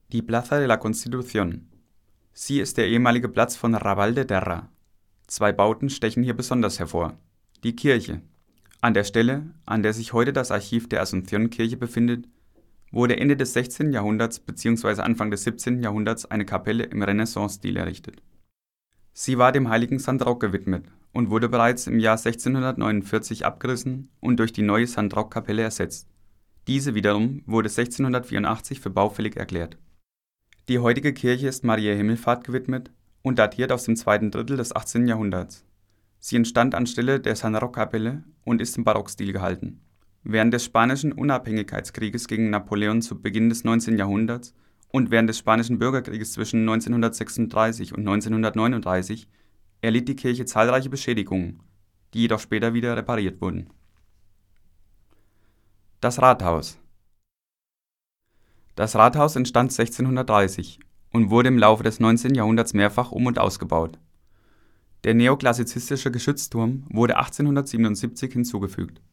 Die Plaza de la Constitución. Sie ist der ehemalige Platz von Raval de Terra. Zwei Bauten stechen hier besonders hervor. Die Kirche. An der Stelle, an der sich heute das Archiv der Asunción-Kirche befindet, wurde Ende des 16. Jahrhunderts bzw. Anfang des 17. Jahrhunderts eine Kapelle im Renaissance-Stil errichtet. Sie war dem heiligen San Roque gewidmet und wurde bereits im Jahr 1649 abgerissen und durch die neue San Roque-Kapelle ersetzt. Diese wiederum wurde 1684 für baufällig erklärt. Die heutige Kirche ist Mariä Himmelfahrt gewidmet und datiert aus dem zweiten Drittel des 18. Jahrhunderts. Sie entstand anstelle der San Roque-Kapelle und ist im Barockstil gehalten. Während des Spanischen Unabhängigkeitskrieges gegen Napoleon zu Beginn des 19. Jahrhunderts und während des Spanischen Bürgerkrieges zwischen 1936 und 1939 erlitt die Kirche zahlreiche Beschädigungen, die jedoch später wieder repariert wurden. Das Rathaus. Das Rathaus entstand 1630 und wurde im Laufe des 19. Jahrhunderts mehrfach um- und ausgebaut. Der neoklassizistische Geschützturm wurde 1877 hinzugefügt.